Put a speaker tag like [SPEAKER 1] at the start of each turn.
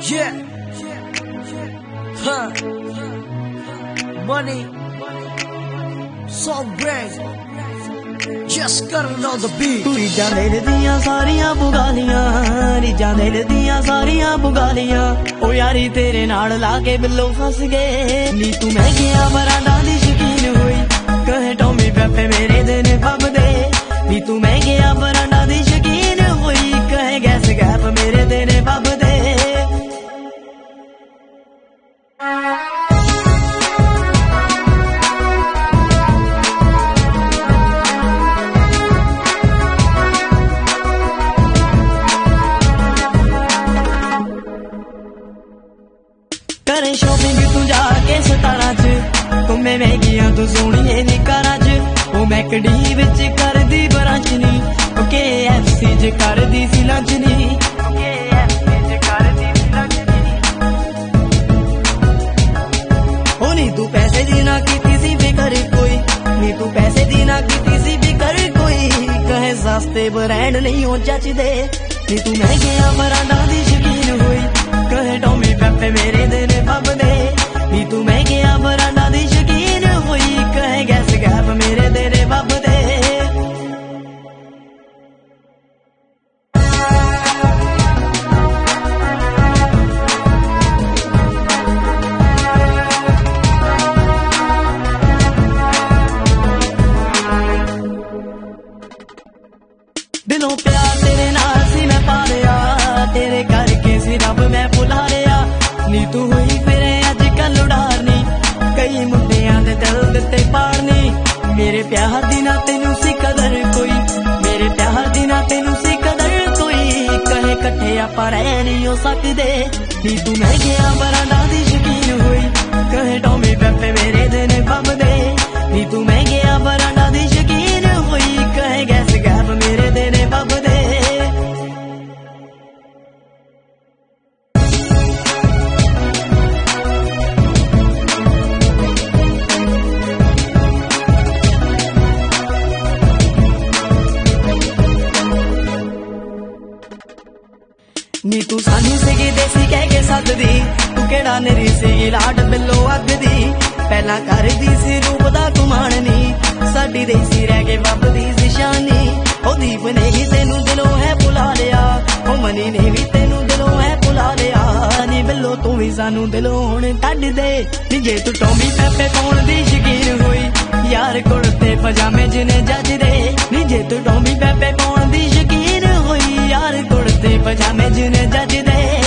[SPEAKER 1] Yeah. Huh. Money. So great. Just got it on the beat.
[SPEAKER 2] ਰੀਜਾਂ ਦਿਲ ਦੀਆਂ ਸਾਰੀਆਂ ਬੁਗਾਲੀਆਂ, ਰੀਜਾਂ ਦਿਲ ਦੀਆਂ ਸਾਰੀਆਂ ਬੁਗਾਲੀਆਂ। ਓ ਯਾਰੀ ਤੇਰੇ ਨਾਲ ਲਾ ਕੇ ਬਿੱਲੋ ਫਸ ਗਏ। ਨੀ ਤੂੰ ਮਹਿੰਗੀਆਂ ਬਰਾਂਡਾਂ ਦੀ ਸ਼ੌਕੀਨ ਹੋਈ, ਕਹੇ ਟੌਮੀ ਪੈਪੇ ਮੇਰੇ ਦਿਨ ਫੱਬਦੇ। ਨੀ ਤੂੰ ਮਹਿੰਗੀਆਂ ਬਰਾਂਡਾਂ ਦੀ ਸ਼ੌਕੀਨ ਹੋਈ, ਕਹੇ ਗੈਸ ਗੈਪ ਮੇਰੇ ਦਿਨ ਫੱਬਦੇ। करे शॉपिंग तू जाके सतारा च, घूमे महंगियां तू सोहणिए नी कारां च। ओ मैकडी विच करदी ब्रांच नी, ओ KFC च करदी सी लंच नी, ओ KFC च करदी सी लंच नी। ओ नी तू पैसे दी ना कीती सी फिकर कोई, नी तू पैसे दी ना कीती सी फिकर कोई, कहे सस्ते ब्रांड नहीं हो जचदे। नी तू महंगियां ब्रांडां दी शौकीन होई, कहे टॉमी पैपे मेरे दिल फब्बदे। नी तू महंगियां ब्रांडां दी शौकीन होई, कहे गैस गैप मेरे दिल फब्बदे। दिलों प्यार तेरे नाल सी मैं पा लिया, तेरे करके सी रब मैं भुला लिया। नी तू हुई फिरे अज कल उड़ारनी, कई मुंडियां दे दिल दिते पाड़नी। मेरे प्यार दी ना तेनू सी कदर कोई, मेरे प्यार दी ना तेनू सी कदर कोई, कहे कट्ठे आपां रह नहीं हो सकदे। नी तू महंगियां ब्रांडां दी शौकीन होई, कहे टॉमी पैपे मेरे दिन फब्बदे। नी तू महंगियां ब्रांडां दी शौकीन होई, कहे गैस गैप मेरे दिन फब्बदे। नी तू सानू सीगी देसी कह के सददी, तू केड़ा नरी सीगी लाड बिल्लो अगदी। पहला करदी सी रूप दा घुमाण नी, साडी देसी रह के वबदी सी शानी। ओ दीप ने ही तेनू दिलों है भुला लिया, ओ मनी ने भी तेनू दिलों है भुला लिया। नी बिल्लो तू भी सानू दिलों हुण कढ दे। नी जे तू टॉमी पैपे पाउण दी शौकीन होई, यार कुर्ते पजामे जिने जचदे। नी जे तू टॉमी पैपे पाउण दी शौकीन होई, यार कुर्ते पजामे जिने जचदे।